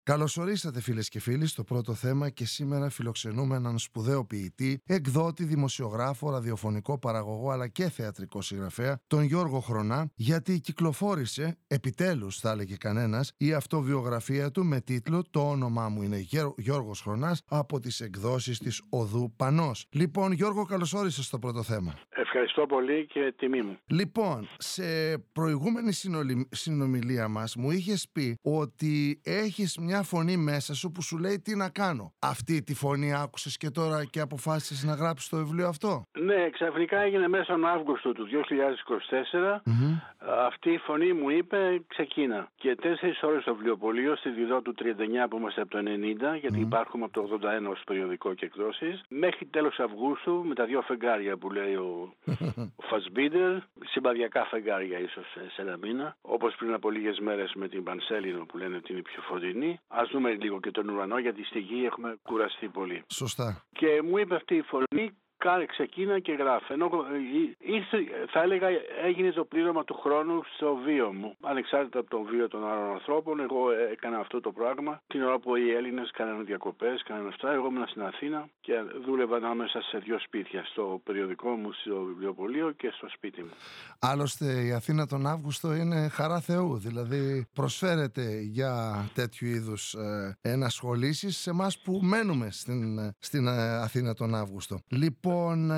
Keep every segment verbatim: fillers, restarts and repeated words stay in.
Καλώς ορίσατε φίλες και φίλοι στο πρώτο θέμα και σήμερα φιλοξενούμε έναν σπουδαίο ποιητή, εκδότη, δημοσιογράφο, ραδιοφωνικό παραγωγό αλλά και θεατρικό συγγραφέα, τον Γιώργο Χρονά, γιατί κυκλοφόρησε, επιτέλους θα έλεγε κανένας, η αυτοβιογραφία του με τίτλο «Το όνομά μου είναι Γιώργος Χρονάς» από τις εκδόσεις της Οδού Πανός. Λοιπόν, Γιώργο, καλώς όρισες στο πρώτο θέμα. Ευχαριστώ πολύ και τιμή μου. Λοιπόν, σε προηγούμενη συνομιλία μας μου είχες πει ότι έχεις μια φωνή μέσα σου που σου λέει τι να κάνω. Αυτή τη φωνή άκουσες και τώρα και αποφάσισες να γράψεις το βιβλίο αυτό? Ναι, ξαφνικά έγινε μέσα τον Αύγουστο του δύο χιλιάδες είκοσι τέσσερα. Mm-hmm. Αυτή η φωνή μου είπε ξεκίνα. Και τέσσερις ώρες στο βιβλιοπωλείο, στη Διδό του τριάντα εννιά που είμαστε από το ενενήντα, γιατί mm-hmm. υπάρχουμε από το ογδόντα ένα ως περιοδικό και εκδόσεις, μέχρι τέλος Αυγούστου με τα δύο φεγγάρια που λέει ο, ο Φασμπίντερ, συμπαδιακά φεγγάρια ίσως σε ένα μήνα, όπως πριν από λίγες μέρες με την Πανσέλινο που λένε ότι είναι πιο φωτεινή. Ας δούμε λίγο και τον ουρανό, γιατί στη γη έχουμε κουραστεί πολύ. Σωστά. Και μου είπε αυτή η φωνή, κάνε ξεκίνα και γράφε. Ενώ ήρθε, θα έλεγα, έγινε το πλήρωμα του χρόνου στο βίο μου. Ανεξάρτητα από το βίο των άλλων ανθρώπων, εγώ έκανα αυτό το πράγμα. Την ώρα που οι Έλληνες κάνανε διακοπές, κάνανε αυτά, εγώ ήμουν στην Αθήνα και δούλευα ανάμεσα σε δύο σπίτια. Στο περιοδικό μου, στο βιβλιοπωλείο και στο σπίτι μου. Άλλωστε η Αθήνα τον Αύγουστο είναι χαρά Θεού. Δηλαδή προσφέρεται για τέτοιου είδους ε, ενασχολήσεις σε εμάς που μένουμε στην, στην ε, Αθήνα τον Αύγουστο. Λοιπόν, Λοιπόν,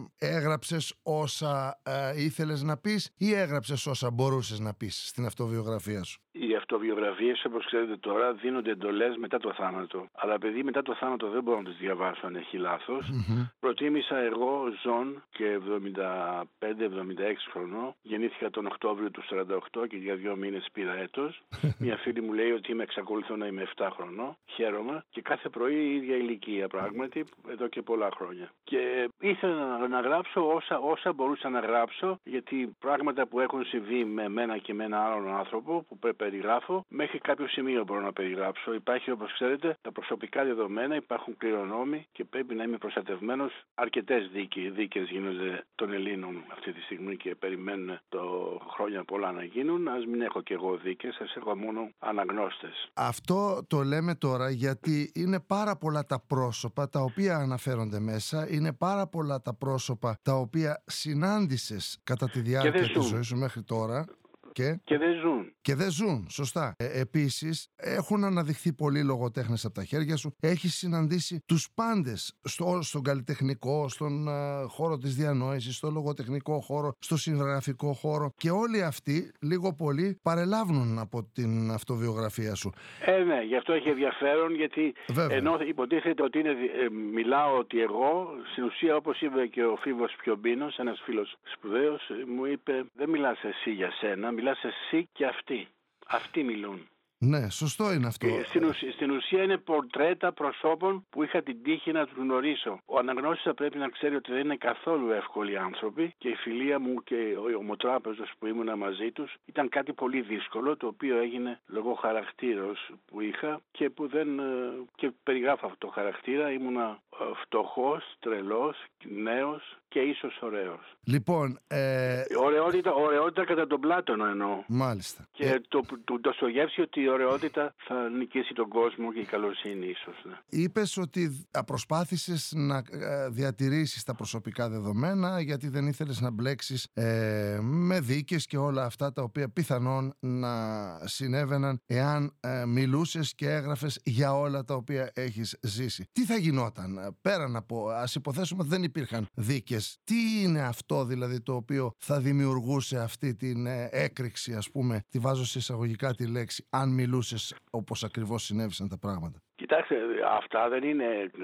έγραψες όσα ε, ήθελες να πεις ή έγραψες όσα μπορούσες να πεις στην αυτοβιογραφία σου? Οι αυτοβιογραφίες, όπως ξέρετε τώρα, δίνονται εντολές μετά το θάνατο. Αλλά επειδή μετά το θάνατο δεν μπορώ να τις διαβάσω αν έχει λάθος, mm-hmm. προτίμησα εγώ, ζών και εβδομήντα πέντε εβδομήντα έξι χρονών, γεννήθηκα τον Οκτώβριο του σαράντα οκτώ και για δύο μήνες πήρα έτος. Μια φίλη μου λέει ότι είμαι εξακολουθώ να είμαι επτά χρονών, χαίρομαι, και κάθε πρωί η ίδια ηλικία πράγματι, εδώ και πολλά χρόνια. Και ήθελα να, να γράψω όσα, όσα μπορούσα να γράψω, γιατί πράγματα που έχουν συμβεί με μένα και με έναν άλλον άνθρωπο που πρέπει περιγράφω, μέχρι κάποιο σημείο μπορώ να περιγράψω. Υπάρχει, όπως ξέρετε, τα προσωπικά δεδομένα, υπάρχουν κληρονόμοι και πρέπει να είμαι προστατευμένος. Αρκετές δίκες γίνονται των Ελλήνων αυτή τη στιγμή και περιμένουν το χρόνια πολλά να γίνουν. Ας μην έχω και εγώ δίκες, ας έχω μόνο αναγνώστες. Αυτό το λέμε τώρα γιατί είναι πάρα πολλά τα πρόσωπα τα οποία αναφέρονται μέσα, είναι πάρα πολλά τα πρόσωπα τα οποία συνάντησες κατά τη διάρκεια της ζωής σου μέχρι τώρα. Και... και δεν ζουν. Και δεν ζουν, σωστά. Ε, επίσης, έχουν αναδειχθεί πολλοί λογοτέχνες από τα χέρια σου. Έχεις συναντήσει τους πάντες στο, στον καλλιτεχνικό, στον uh, χώρο της διανόησης, στο λογοτεχνικό χώρο, στο συγγραφικό χώρο. Και όλοι αυτοί, λίγο πολύ, παρελάβουν από την αυτοβιογραφία σου. Ε, ναι, γι' αυτό έχει ενδιαφέρον, γιατί Βέβαια. ενώ υποτίθεται ότι είναι, ε, μιλάω ότι εγώ, στην ουσία, όπως είπε και ο Φίβος Πιομπίνος, ένας φίλος σπουδαίος, μου είπε, δεν μιλάς εσύ για σένα, μιλάς εσύ και αυτοί. Αυτοί μιλούν. Ναι, σωστό είναι αυτό. Στην ουσία, στην ουσία είναι πορτρέτα προσώπων που είχα την τύχη να τους γνωρίσω. Ο αναγνώστης θα πρέπει να ξέρει ότι δεν είναι καθόλου εύκολοι άνθρωποι και η φιλία μου και ο ομοτράπεζος που ήμουνα μαζί τους ήταν κάτι πολύ δύσκολο, το οποίο έγινε λόγω χαρακτήρος που είχα και που δεν. Και περιγράφω αυτό το χαρακτήρα. Ήμουνα φτωχός, τρελός, νέος και ίσως ωραίος. Λοιπόν. Ε... Ωραιότητα, ωραιότητα κατά τον Πλάτωνο εννοώ. Μάλιστα. Και ε... το, το, το Ντοστογεύσκι ότι η ωραιότητα θα νικήσει τον κόσμο και η καλοσύνη ίσως. Ναι. Είπες ότι προσπάθησες να διατηρήσεις τα προσωπικά δεδομένα γιατί δεν ήθελες να μπλέξεις ε, με δίκες και όλα αυτά τα οποία πιθανόν να συνέβαιναν εάν ε, μιλούσες και έγραφες για όλα τα οποία έχεις ζήσει. Τι θα γινόταν πέραν από, ας υποθέσουμε ότι δεν υπήρχαν δίκες, τι είναι αυτό δηλαδή το οποίο θα δημιουργούσε αυτή την ε, έκρηξη, ας πούμε, τη βάζω σε εισαγωγικά τη λέξη, αν μιλούσες όπως ακριβώς συνέβησαν τα πράγματα? Κοιτάξτε, αυτά δεν είναι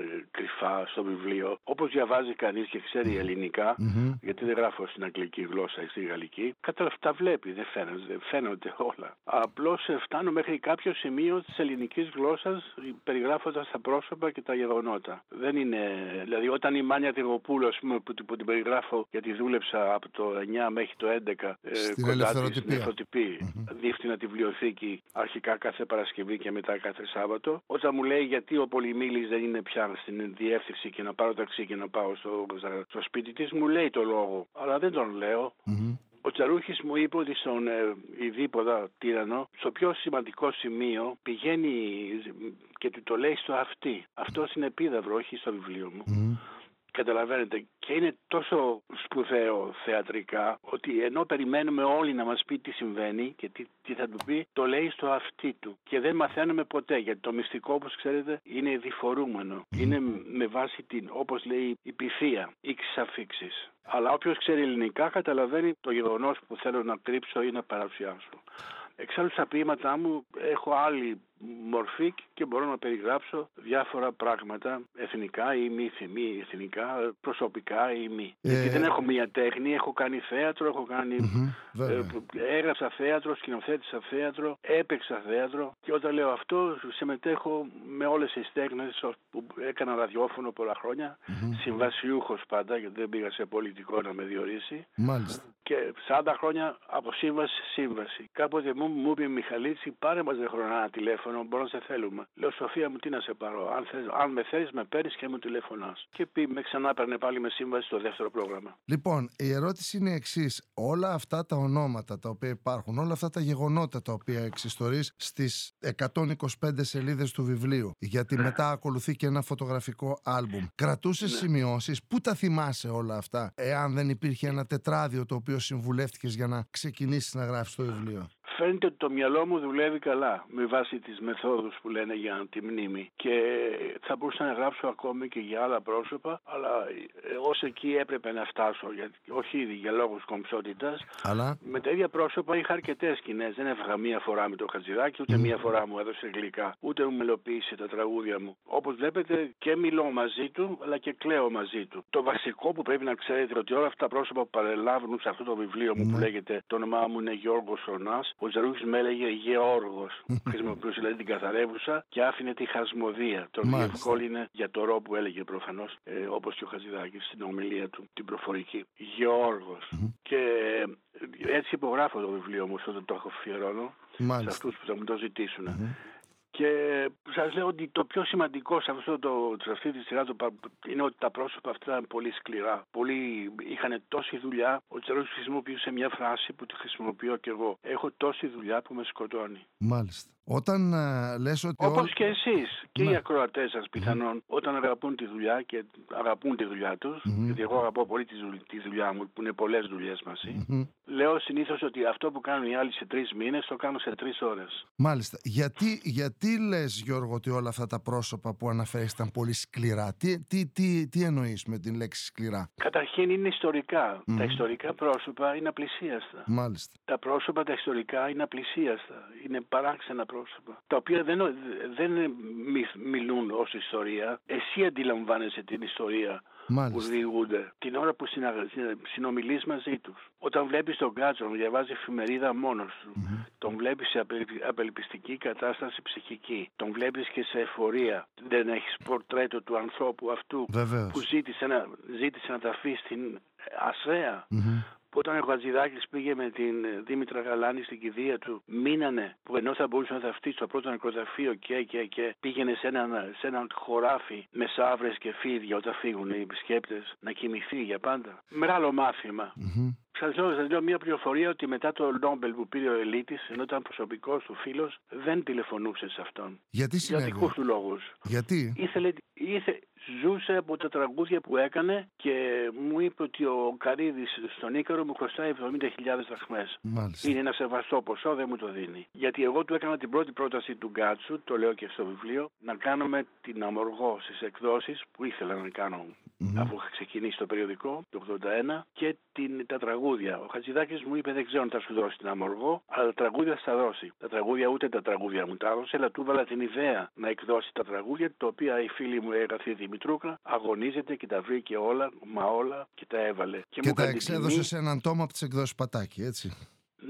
κρυφά στο βιβλίο. Όπως διαβάζει κανείς και ξέρει ελληνικά, mm-hmm. γιατί δεν γράφω στην αγγλική γλώσσα ή στη γαλλική, κατά τα βλέπει, δεν φαίνονται, φαίνονται όλα. Απλώς φτάνω μέχρι κάποιο σημείο της ελληνικής γλώσσας περιγράφοντας τα πρόσωπα και τα γεγονότα. Δεν είναι, δηλαδή όταν η Μάνια Τεργοπούλου, ας πούμε, που, που την περιγράφω γιατί δούλεψα από το εννιά μέχρι το έντεκα στην κοντά ελευθεροτυπία, στην ελευθεροτυπία. Mm-hmm. Διεύθυνα τη βιβλιοθήκη αρχικά κάθε Παρασκευή και μετά κάθε Σάββατο. Όταν μου λέει γιατί ο Πολυμήλης δεν είναι πια στην διεύθυνση και να πάρω ταξί και να πάω στο, στο σπίτι της, μου λέει το λόγο. Αλλά δεν τον λέω. Mm-hmm. Ο Τσαρούχης μου είπε ότι στον ε, ειδήποδα τύρανο, στο πιο σημαντικό σημείο πηγαίνει και του το λέει στο αυτί. Αυτό είναι επίδαυρο, όχι στο βιβλίο μου. Mm. Καταλαβαίνετε, και είναι τόσο σπουδαίο θεατρικά ότι ενώ περιμένουμε όλοι να μας πει τι συμβαίνει και τι, τι θα του πει, το λέει στο αυτί του και δεν μαθαίνουμε ποτέ, γιατί το μυστικό, όπως ξέρετε, είναι διφορούμενο. Mm. Είναι με βάση την, όπως λέει, η πυθία, ήξεις αφήξεις. Αλλά όποιος ξέρει ελληνικά καταλαβαίνει το γεγονός που θέλω να κρύψω ή να παρουσιάσω. Εξάλλου στα ποίηματά μου έχω άλλη μορφή και μπορώ να περιγράψω διάφορα πράγματα, εθνικά ή μη, μη εθνικά, προσωπικά ή μη. Ε... Γιατί δεν έχω μία τέχνη, έχω κάνει θέατρο, έχω κάνει... Mm-hmm, ε, έγραψα θέατρο, σκηνοθέτησα θέατρο, έπαιξα θέατρο και όταν λέω αυτό συμμετέχω με όλες τις τέχνες που έκανα ραδιόφωνο πολλά χρόνια, mm-hmm. συμβασιούχος πάντα, γιατί δεν πήγα σε πολιτικό να με διορίσει. Μάλιστα. Και σαράντα χρόνια από σύμβαση σε σύμβαση. Κάποτε μου, μου είπε η Μιχαλίτση, πάρε μας δε χρονά ένα τηλέφωνο, μπορώ να σε θέλουμε. Λέω, Σοφία μου, τι να σε πάρω. Αν, θες, αν με θέλεις, με παίρνεις και μου τηλεφωνάς. Και πει, με ξανά παίρνε πάλι με σύμβαση στο δεύτερο πρόγραμμα. Λοιπόν, η ερώτηση είναι η εξής. Όλα αυτά τα ονόματα τα οποία υπάρχουν, όλα αυτά τα γεγονότα τα οποία εξιστορείς στις εκατόν είκοσι πέντε σελίδες του βιβλίου, γιατί μετά ακολουθεί και ένα φωτογραφικό άλμπουμ. Κρατούσες ναι. σημειώσεις, πού τα θυμάσαι όλα αυτά, εάν δεν υπήρχε ένα τετράδιο το οποίο συμβουλεύτηκες για να ξεκινήσεις να γράφεις το βιβλίο? Φαίνεται ότι το μυαλό μου δουλεύει καλά με βάση τις μεθόδους που λένε για τη μνήμη και θα μπορούσα να γράψω ακόμη και για άλλα πρόσωπα, αλλά ως εκεί έπρεπε να φτάσω, γιατί, όχι ήδη για λόγους κομψότητας. Αλλά... με τα ίδια πρόσωπα είχα αρκετές σκηνές. Δεν έφυγα μία φορά με το Χατζηδάκι, ούτε mm. μία φορά μου έδωσε γλυκά, ούτε μου μελοποίησε τα τραγούδια μου. Όπως βλέπετε και μιλώ μαζί του, αλλά και κλαίω μαζί του. Το βασικό που πρέπει να ξέρετε ότι όλα αυτά τα πρόσωπα που παρελάβουν σε αυτό το βιβλίο μου mm. που λέγεται, το όνομά μου είναι Γιώργος Σονάς. Ο Τσαρούχης με έλεγε Γεώργος. Χρησιμοποιούσε δηλαδή την καθαρεύουσα και άφηνε τη χασμοδία. Τον διευκόλυνε για το ρο που έλεγε προφανώς, ε, όπως και ο Χατζηδάκης στην ομιλία του, την προφορική. Γεώργος. Mm-hmm. Και έτσι υπογράφω το βιβλίο μου όταν το έχω αφιερώνω σε αυτούς που θα μου το ζητήσουν. Mm-hmm. Και σας λέω ότι το πιο σημαντικό σε, αυτό το, σε αυτή τη σειρά το, είναι ότι τα πρόσωπα αυτά ήταν πολύ σκληρά. Πολλοί είχαν τόση δουλειά. Ο Τσαρούχης χρησιμοποιούσε μια φράση που τη χρησιμοποιώ και εγώ. Έχω τόση δουλειά που με σκοτώνει. Μάλιστα. Όταν uh, λες ότι... Όπως ό... και εσείς και ναι. οι ακροατές σας πιθανόν, mm-hmm. όταν αγαπούν τη δουλειά και αγαπούν τη δουλειά τους, mm-hmm. γιατί εγώ αγαπώ πολύ τη δουλειά μου, που είναι πολλές δουλειές μαζί, mm-hmm. λέω συνήθως ότι αυτό που κάνουν οι άλλοι σε τρεις μήνες, το κάνω σε τρεις ώρες. Μάλιστα. Γιατί, γιατί λες, Γιώργο, ότι όλα αυτά τα πρόσωπα που αναφέρεις ήταν πολύ σκληρά? Τι, τι, τι, τι εννοείς με την λέξη σκληρά? Καταρχήν είναι ιστορικά. Mm-hmm. Τα ιστορικά πρόσωπα είναι απλησίαστα. Μάλιστα. Τα πρόσωπα τα ιστορικά είναι απλησίαστα. Είναι παράξενα πρόσωπα. Τα οποία δεν, δεν μιλούν ως ιστορία. Εσύ αντιλαμβάνεσαι την ιστορία. Μάλιστα. Που διηγούνται την ώρα που συνα... συνομιλείς μαζί τους. Όταν βλέπεις τον Γκάτσο να διαβάζει εφημερίδα μόνος του, mm-hmm. τον βλέπεις σε απελπιστική κατάσταση ψυχική, τον βλέπεις και σε εφορία. Δεν έχεις πορτρέτο του ανθρώπου αυτού Βεβαίως. Που ζήτησε να, ζήτησε να τα αφήσει στην Ασσέα. Mm-hmm. Όταν ο Χατζηδάκης πήγε με την Δήμητρα Γαλάνη στην κηδεία του, μείνανε που ενώ θα μπορούσε να θαυτεί στο πρώτο νεκροταφείο και, και, και πήγαινε σε έναν, σε έναν χωράφι με σαύρες και φίδια όταν φύγουν οι επισκέπτες να κοιμηθεί για πάντα. Μεγάλο μάθημα. Mm-hmm. Σας λέω, σας λέω μια πληροφορία ότι μετά το Νόμπελ που πήρε ο Ελίτης, ενώ ήταν προσωπικός του φίλος, δεν τηλεφωνούσε σε αυτόν. Γιατί συνέβη? Για δικούς του λόγους. Γιατί? Ήθελε, ήθε, ζούσε από τα τραγούδια που έκανε και μου είπε ότι ο Καρύδης στον Ίκαρο μου χρωστάει εβδομήντα χιλιάδες δραχμές. Μάλιστα. Είναι ένα σεβαστό ποσό, δεν μου το δίνει. Γιατί εγώ του έκανα την πρώτη πρόταση του Γκάτσου, το λέω και στο βιβλίο, να κάνουμε την αμοργό στις εκδόσεις που ήθελα να κάνω mm-hmm. αφού είχα ξεκινήσει το περιοδικό το ογδόντα ένα και την, τα τραγούδια. Ο Χατζηδάκης μου είπε: δεν ξέρω αν θα σου δώσει την αμοργό, αλλά τα τραγούδια θα δώσει. Τα τραγούδια ούτε τα τραγούδια μου τα έδωσε, αλλά του έβαλα την ιδέα να εκδώσει τα τραγούδια, τα οποία η φίλη μου έγραφε Δημητρούκα, αγωνίζεται και τα βρήκε όλα, μα όλα και τα έβαλε. Και, και τα εξέδωσε την... σε έναν τόμο από τις εκδόσεις Πατάκη, έτσι.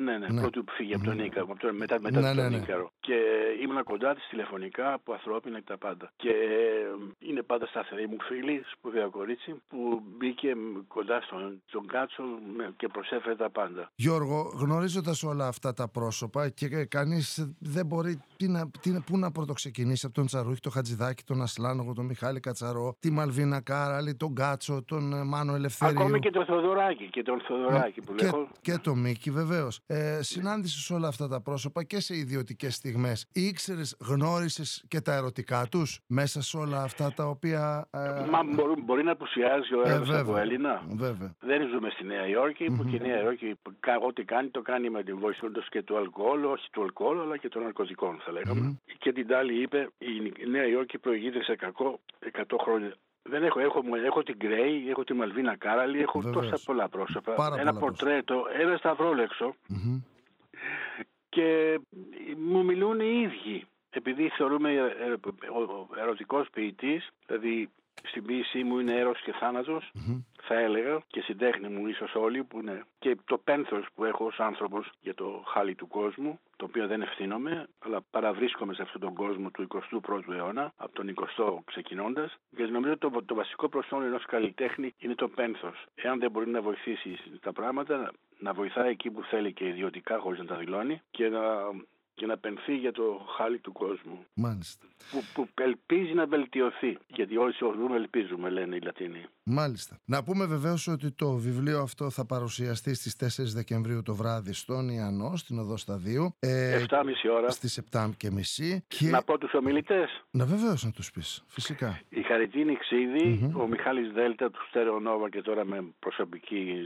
Ναι, ναι, Ναι. πρώτου που φύγε από τον Μμμ. Ίκαρο, από τον- μετά, μετά Ναι, τον ναι, ναι. Ίκαρο. Και ήμουν κοντά της τηλεφωνικά από ανθρώπινα και τα πάντα. Και ε, είναι πάντα σταθερή μου φίλη, σπουδαίο κορίτσι, που μπήκε κοντά στον, στον Κάτσο με- και προσέφερε τα πάντα. Γιώργο, γνωρίζοντας όλα αυτά τα πρόσωπα και κανείς δεν μπορεί τι να, τι, να- πού να πρωτοξεκινήσει από τον Τσαρούχη, τον Χατζηδάκη, τον Ασλάνογο, τον Μιχάλη Κατσαρό, τη Μαλβίνα Κάραλη, τον Κάτσο, τον ε, Μάνο Ελευθερίου. Ακόμη και τον Θοδωράκη και τον Θοδωράκη που και, λέγω. και το Μίκη, βεβαίως. Ε, συνάντησες όλα αυτά τα πρόσωπα και σε ιδιωτικές στιγμές. Ήξερες, γνώρισες και τα ερωτικά τους μέσα σε όλα αυτά τα οποία. Ε, Μα μπορεί, μπορεί να απουσιάζει ο ε, έρωτας βέβαια, από Έλληνα. βέβαια. Δεν ζούμε στη Νέα Υόρκη, που και η Νέα Υόρκη κα- ό,τι κάνει το κάνει με την βοήθεια του και του αλκοόλ, όχι του αλκοόλ αλλά και των ναρκωτικών θα λέγαμε. Και την τάλη είπε η Νέα Υόρκη προηγείται σε κακό εκατό χρόνια. Δεν έχω, έχω, έχω την Γκρέι, έχω τη Μαλβίνα Κάραλη, έχω Βεβαίως. τόσα πολλά πρόσωπα. Πάρα ένα πολλά πορτρέτο, ένα σταυρόλεξο Μμμ. και μου μιλούν οι ίδιοι. Επειδή θεωρούμε ε, ε, ο ερωτικός ποιητής, δηλαδή στην ποίησή μου είναι έρος και θάνατος, Μμμ. θα έλεγα, και στην τέχνη μου ίσως όλοι, που είναι και το πένθος που έχω ως άνθρωπος για το χάλι του κόσμου, το οποίο δεν ευθύνομαι, αλλά παραβρίσκομαι σε αυτόν τον κόσμο του εικοστού πρώτου αιώνα, από τον εικοστό ξεκινώντας, γιατί νομίζω ότι το, το βασικό προσόν ενός καλλιτέχνη είναι το πένθος. Εάν δεν μπορεί να βοηθήσει τα πράγματα, να βοηθάει εκεί που θέλει και ιδιωτικά, χωρίς να τα δηλώνει, και να, και να πενθεί για το χάλι του κόσμου. Μάλιστα. Που, που ελπίζει να βελτιωθεί. Γιατί όλοι ορθούμε ελπίζουμε, λένε οι Λατίνοι. Μάλιστα. Να πούμε βεβαίως ότι το βιβλίο αυτό θα παρουσιαστεί στις τέσσερις Δεκεμβρίου το βράδυ στον Ιαννό, στην Οδό Σταδίου. Ε, επτά και μισή ώρα. Στις επτά και μισή. Και... Να πω τους ομιλητές. Να βεβαίως να τους πεις, φυσικά. Η Χαριτίνη Ξίδη, Mm-hmm. ο Μιχάλης Δέλτα του Στέρεο Νόβα και τώρα με προσωπική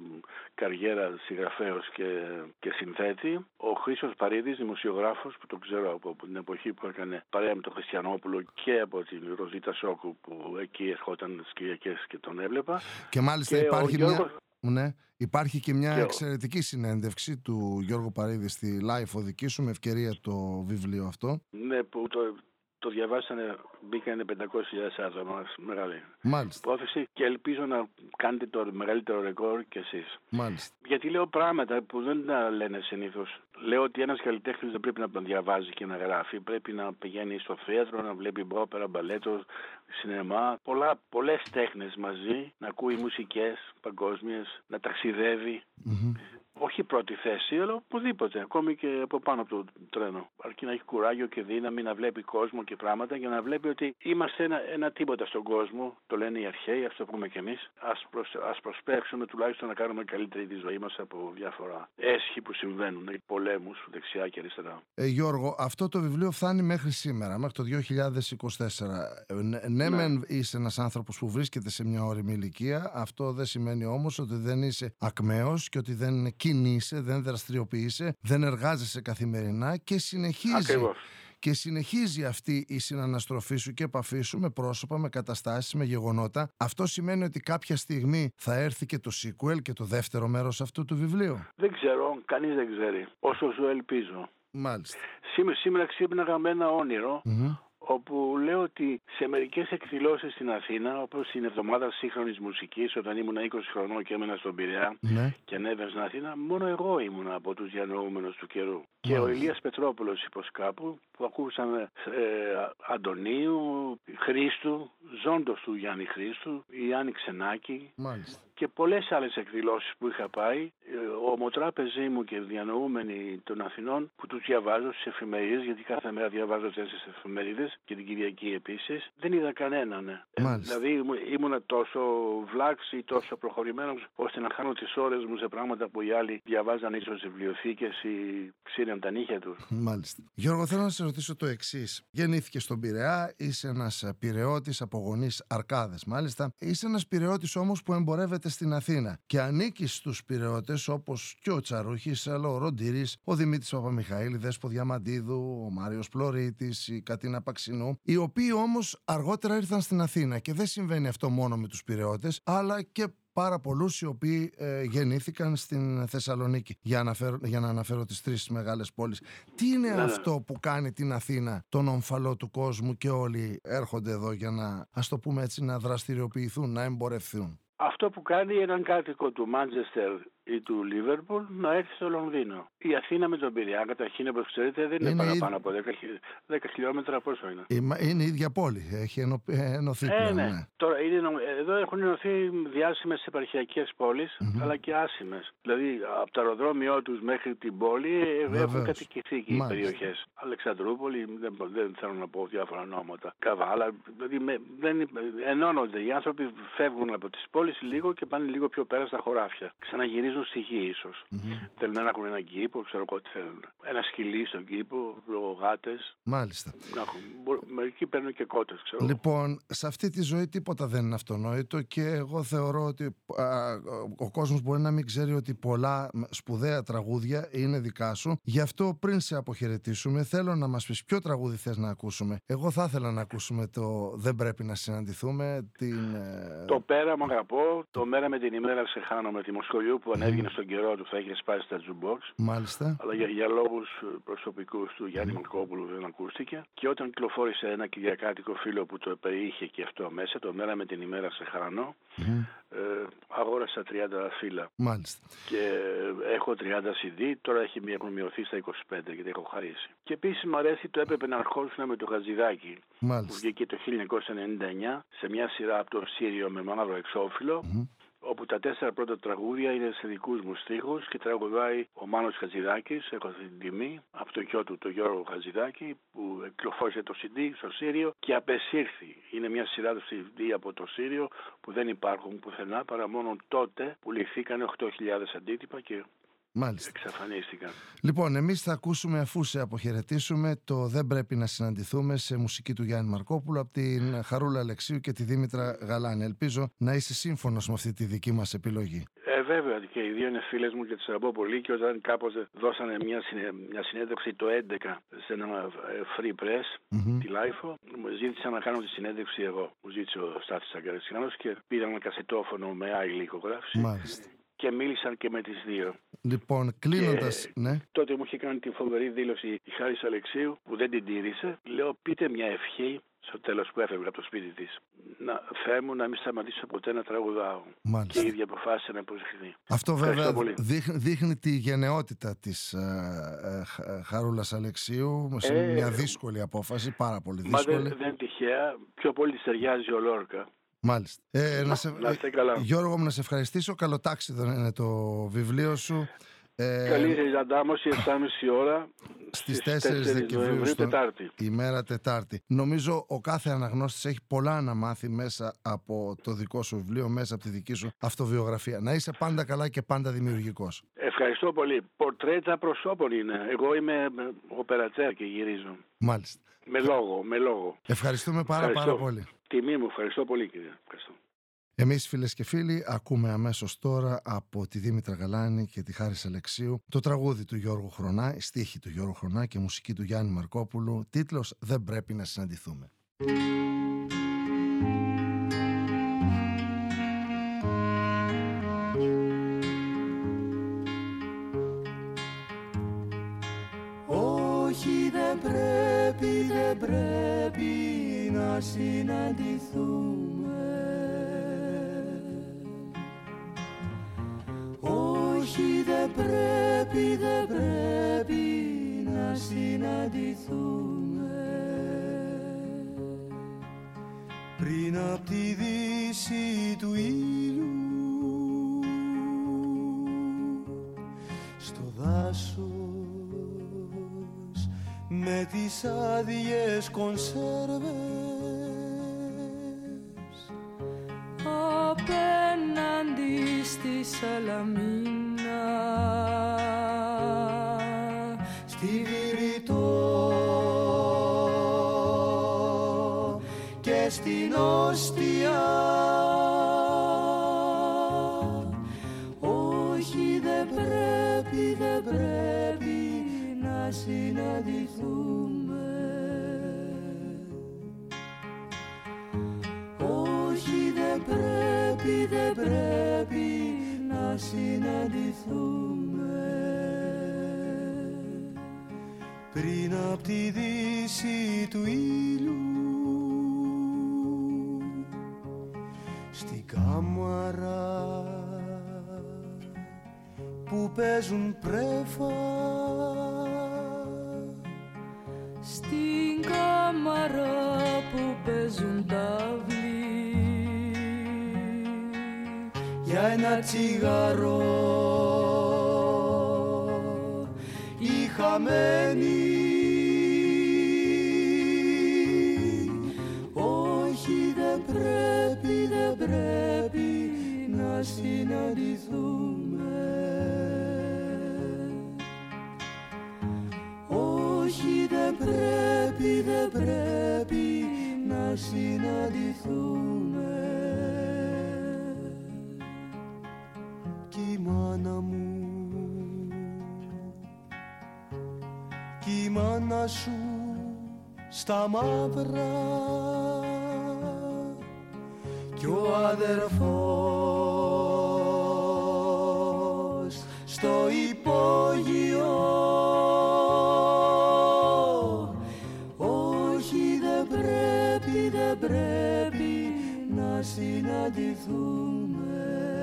καριέρα συγγραφέως και, και συνθέτη. Ο Χρήστος Παρίδης, δημοσιογράφος που το ξέρω από την εποχή που έκανε παρέα με τον Χριστιανόπουλο και από την Ροζίτα Σόκου που εκεί ερχόταν τις Κυριακές και τον έβλεπα. Και μάλιστα και υπάρχει, Γιώργος... μια... ναι, υπάρχει και μια και εξαιρετική συνέντευξη του Γιώργου Παρίδη στη live οδική σου με ευκαιρία το βιβλίο αυτό. Ναι, που το... Το διαβάσανε, μπήκανε πεντακόσιες χιλιάδες άτομα, μεγάλη Μάλιστα. υπόθεση και ελπίζω να κάνετε το μεγαλύτερο ρεκόρ κι εσείς. Μάλιστα. Γιατί λέω πράγματα που δεν τα λένε συνήθως. Λέω ότι ένας καλλιτέχνης δεν πρέπει να διαβάζει και να γράφει, πρέπει να πηγαίνει στο θέατρο, να βλέπει όπερα, μπαλέτο, σινεμά, πολλά, πολλές τέχνες μαζί, να ακούει μουσικές παγκόσμιες, να ταξιδεύει. Mm-hmm. Όχι πρώτη θέση, αλλά οπουδήποτε, ακόμη και από πάνω από το τρένο. Αρκεί να έχει κουράγιο και δύναμη να βλέπει κόσμο και πράγματα για να βλέπει ότι είμαστε ένα, ένα τίποτα στον κόσμο. Το λένε οι αρχαίοι, ας το πούμε κι εμείς. Ας, προσ, ας προσπέξουμε τουλάχιστον να κάνουμε καλύτερη τη ζωή μας από διάφορα έσχη που συμβαίνουν, πολέμους δεξιά και αριστερά. Ε, Γιώργο, αυτό το βιβλίο φτάνει μέχρι σήμερα, μέχρι το δύο χιλιάδες είκοσι τέσσερα. Ε, ναι, ναι, μεν είσαι ένας άνθρωπος που βρίσκεται σε μια ώριμη ηλικία. Αυτό δεν σημαίνει όμως ότι δεν είσαι ακμαίος και ότι δεν κινείσαι, δεν δραστηριοποιείσαι, δεν εργάζεσαι καθημερινά και συνεχίζει. Ακριβώς. Και συνεχίζει αυτή η συναναστροφή σου και επαφή σου με πρόσωπα, με καταστάσεις, με γεγονότα. Αυτό σημαίνει ότι κάποια στιγμή θα έρθει και το sequel και το δεύτερο μέρος αυτού του βιβλίου. Δεν ξέρω, κανείς δεν ξέρει. Όσο ζω ελπίζω. Μάλιστα. Σήμερα, σήμερα ξύπναγα με ένα όνειρο, Mm-hmm. όπου λέω ότι σε μερικές εκδηλώσεις στην Αθήνα, όπως την εβδομάδα σύγχρονης μουσικής, όταν ήμουν είκοσι χρονών και έμενα στον Πειραιά Ναι. και ανέβαινα στην Αθήνα, μόνο εγώ ήμουν από τους διανοούμενους του καιρού. Και ο Ηλίας Πετρόπουλος υποσκάπου, που ακούσαμε ε, Αντωνίου, Χρήστου, Ζώντος του Γιάννη Χρήστου, Ιάννη Ξενάκη. Μάλιστα. Και πολλές άλλες εκδηλώσεις που είχα πάει, ο ομοτράπεζή μου και διανοούμενοι των Αθηνών, που τους διαβάζω στις εφημερίδες, γιατί κάθε μέρα διαβάζω τέσσερις εφημερίδες και την Κυριακή επίσης, δεν είδα κανέναν. Ε, δηλαδή ήμουν τόσο βλάξ ή τόσο προχωρημένος, ώστε να χάνω τις ώρες μου σε πράγματα που οι άλλοι διαβάζαν ίσως σε βιβλιοθήκες ή ξύραν τα νύχια τους. Μάλιστα. Γιώργο, θέλω να σε ρωτήσω το εξής. Γεννήθηκε στον Πειραιά, είσαι ένας Πειραιώτης από γονείς Αρκάδες, μάλιστα. Είσαι ένας Πειραιώτης όμως που εμπορεύεται στην Αθήνα και ανήκει στους Πειραιώτες όπως και ο Τσαρούχης, αλλά ο Ροντήρης, ο Δημήτρης Παπαμιχαήλ, η Δέσπο Διαμαντίδου, ο Μάριος Πλωρίτης, η Κατίνα Παξινού, οι οποίοι όμως αργότερα ήρθαν στην Αθήνα. Και δεν συμβαίνει αυτό μόνο με τους Πειραιώτες, αλλά και πάρα πολλούς οι οποίοι ε, γεννήθηκαν στην Θεσσαλονίκη, για, αναφέρω, για να αναφέρω τις τρεις μεγάλες πόλεις. Τι είναι ναι, αυτό που κάνει την Αθήνα τον ομφαλό του κόσμου και όλοι έρχονται εδώ για να, ας το πούμε έτσι, να δραστηριοποιηθούν, να εμπορευθούν? Αυτό που κάνει έναν κάτοικο του Μάντσεστερ ή του Λίβερπουλ να έρθει στο Λονδίνο. Η Αθήνα με τον Πειραιά, καταρχήν όπως ξέρετε, δεν είναι, είναι παραπάνω η... από δέκα χιλιόμετρα. Πόσο είναι? Είναι η ίδια πόλη. Έχει ενω... ενωθεί πλέον. Ε, ναι. ναι. Τώρα, είναι, εδώ έχουν ενωθεί διάσημες επαρχιακές πόλεις, mm-hmm. αλλά και άσημες. Δηλαδή, από το αεροδρόμιό τους μέχρι την πόλη Βεβαίως. έχουν κατοικηθεί και οι περιοχές. Αλεξανδρούπολη, δεν, δεν θέλω να πω διάφορα ονόματα. Καβάλα, δηλαδή με, δεν, ενώνονται. Οι άνθρωποι φεύγουν από τις πόλεις λίγο και πάνε λίγο πιο πέρα στα χωράφια. Ξαναγυρίζουν στη γη ίσως. Mm-hmm. Θέλουν να έχουν έναν κήπο, ξέρω εγώ τι θέλουν. Ένα σκυλί στον κήπο, γάτες. Μάλιστα. Μερικοί παίρνουν και κότες, ξέρω. Λοιπόν, σε αυτή τη ζωή τίποτα δεν είναι αυτονόητο και εγώ θεωρώ ότι α, ο κόσμος μπορεί να μην ξέρει ότι πολλά σπουδαία τραγούδια είναι δικά σου. Γι' αυτό πριν σε αποχαιρετήσουμε θέλω να μας πεις ποιο τραγούδι θες να ακούσουμε. Εγώ θα ήθελα να ακούσουμε το «Δεν πρέπει να συναντηθούμε». Την, το «Πέρα μ' αγαπώ», το «Μέρα με την ημέρα σε χάνω» με τη Μοσχολιού που ανέβγαινε mm. στον καιρό του, θα είχε σπάσει στα jukebox. Μάλιστα. Αλλά για, για λόγους προσωπικούς του Γιάννη mm. Μαρκόπουλου δεν ακούστηκε. Και όταν κυκλοφόρησε ένα κυριακάτικο φύλλο που το περιείχε και αυτό μέσα, το «Μέρα με την ημέρα σε χάνω», mm. ε, αγόρασα τριάντα φύλλα. Μάλιστα. Και έχω τριάντα σι ντι, τώρα έχει μειωθεί στα είκοσι πέντε γιατί έχω χαρίσει. Και επίσης μου αρέσει το «Έπρεπε να αρχόσουν» με το Χατζηδάκι. Μάλιστα. Που βγήκε το χίλια εννιακόσια ενενήντα εννιά σε μια σειρά από το Σύριο με μαύρο εξώφυλλο. Mm. όπου τα τέσσερα πρώτα τραγούδια είναι σε δικούς μου στίχους και τραγουδάει ο Μάνος Χατζηδάκης. Έχω την τιμή από το γιο του, τον Γιώργο Χατζηδάκη, που κυκλοφόρησε το σι ντι στο Σύριο και απεσύρθη. Είναι μια σειρά του σι ντι από το Σύριο που δεν υπάρχουν πουθενά παρά μόνο τότε που ληφθήκαν οκτώ χιλιάδες αντίτυπα και Μάλιστα. εξαφανίστηκαν. Λοιπόν, εμείς θα ακούσουμε, αφού σε αποχαιρετήσουμε, το «Δεν πρέπει να συναντηθούμε» σε μουσική του Γιάννη Μαρκόπουλου από την Χαρούλα Αλεξίου και τη Δήμητρα Γαλάνη. Ελπίζω να είσαι σύμφωνος με αυτή τη δική μας επιλογή. Ε, βέβαια, και οι δύο είναι φίλες μου και τις αγαπώ πολύ, και όταν κάποτε δώσανε μια, συνέ... μια συνέντευξη το έντεκα σε ένα Free Press, mm-hmm. τη Λάιφο, μου ζήτησα να κάνω τη συνέντευξη εγώ. Μου ζήτησε ο Στάθης Αγκαρεσιάνος και πήρα ένα κασετόφωνο με άλλη ηχογράφηση. Μάλιστα. Και μίλησαν και με τις δύο. Λοιπόν, κλείνοντας, ναι. Τότε μου είχε κάνει τη φοβερή δήλωση η Χάρης Αλεξίου που δεν την τήρησε. Λέω, πείτε μια ευχή στο τέλος που έφευγε από το σπίτι της. Να, Θεέ μου, να μην σταματήσω ποτέ να τραγουδάω. Μάλιστα. Και η ίδια αποφάσισε να προσεχθεί. Αυτό βέβαια δείχνει, δείχνει τη γενναιότητα της ε, ε, Χαρούλας Αλεξίου σε ε, μια δύσκολη απόφαση, πάρα πολύ δύσκολη. Μα δεν, δεν τυχαία, πιο πολύ της ταιριάζει ο Λόρκα. Μάλιστα. Ε, να σε... να είστε καλά. Γιώργο μου, να σε ευχαριστήσω. Καλοτάξιδο είναι το βιβλίο σου. Ε, Καλή διαδάμωση, επτά και μισή ώρα στις τέσσερις Δεκεμβρίου, στον... Τετάρτη. ημέρα Τετάρτη. Νομίζω ο κάθε αναγνώστης έχει πολλά να μάθει μέσα από το δικό σου βιβλίο, μέσα από τη δική σου αυτοβιογραφία. Να είσαι πάντα καλά και πάντα δημιουργικός. Ευχαριστώ πολύ. Πορτρέτα προσώπων είναι. Εγώ είμαι οπερατέρ και γυρίζω. Μάλιστα. Με λόγο, με λόγο. Ευχαριστούμε πάρα Ευχαριστώ. πάρα πολύ. Τιμή μου, ευχαριστώ πολύ κύριε. Ευχαριστώ. Εμείς, φίλες και φίλοι, ακούμε αμέσως τώρα από τη Δήμητρα Γαλάνη και τη Χάρης Αλεξίου το τραγούδι του Γιώργου Χρονά, η στίχη του Γιώργου Χρονά και μουσική του Γιάννη Μαρκόπουλου, τίτλος «Δεν πρέπει να συναντηθούμε». Όχι, δεν πρέπει, δεν πρέπει να συναντηθούμε. Όχι, δεν πρέπει, δεν πρέπει να συναντηθούμε. Πριν απ' τη δύση του ήλιου στο δάσος με τις άδειες κονσέρβες απέναντι στη Σαλαμίνα, στη Βηρητό και στην Όστια. Όχι, δεν πρέπει, δεν πρέπει να συναντηθούμε. Όχι, δεν πρέπει, δεν πρέπει να συναντηθούμε. Πριν απ' τη δύση του ήλιου στην κάμαρα που παίζουν πρέφα στην κάμαρα που παίζουν ταυλί για ένα τσιγαρό οι χαμένοι. Όχι, δεν πρέπει, δεν πρέπει να συναντηθούμε. Όχι, δεν πρέπει, δεν πρέπει να συναντηθούμε. Κι η μάνα μου, κι η μάνα σου στα μαύρα κι ο αδερφός στο υπόγειο. Όχι, δεν πρέπει, δεν πρέπει να συναντηθούμε.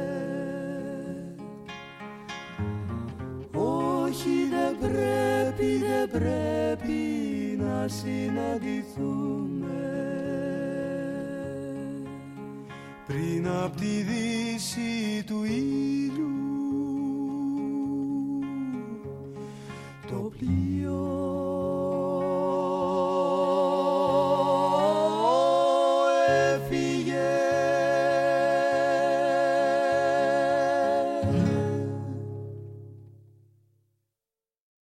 Όχι, δεν πρέπει, δεν πρέπει να συναντηθούμε. Πριν απ' τη δύση του ήλιου το πλοίο έφυγε